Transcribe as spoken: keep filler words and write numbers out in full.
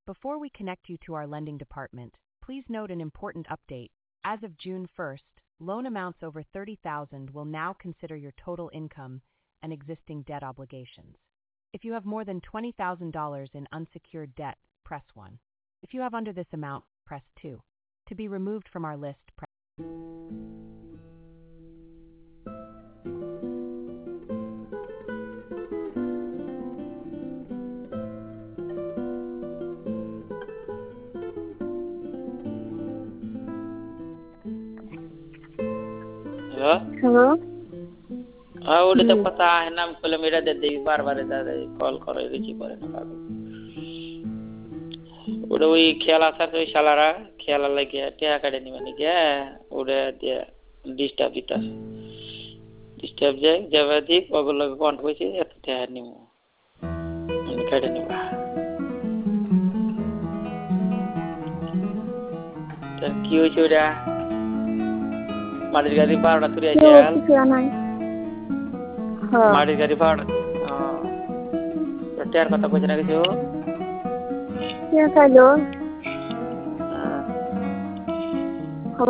Before we connect you to our lending department, please note an important update. As of June first, loan amounts over thirty thousand dollars will now consider your total income and existing debt obligations. If you have more than twenty thousand dollars in unsecured debt, press one. If you have under this amount, press two. To be removed from our list, press Hello? Hello? Ah, udah Hmm. tempat ah enam kilometer dari bar-bar dari call করে receive করে না কাকু ওটা ওই খেলা সাথে ওই শালারা খেলা লাগে টিয়া কাটে নিবে নাকি ওটা দিয়ে ডিস্টার্ব দিতা ডিস্টার্ব যায় যাবে দি ওগুলো কন্ট হইছে এত টিয়া নিমু আমি কাটে নিবা তার কি হইছে ওটা মাটির গাড়ি পাড়া তুই আইছে কিছু নাই হ্যাঁ মাটির গাড়ি পাড়া ও টিয়ার কথা কইছ না কিছু কে খাইলো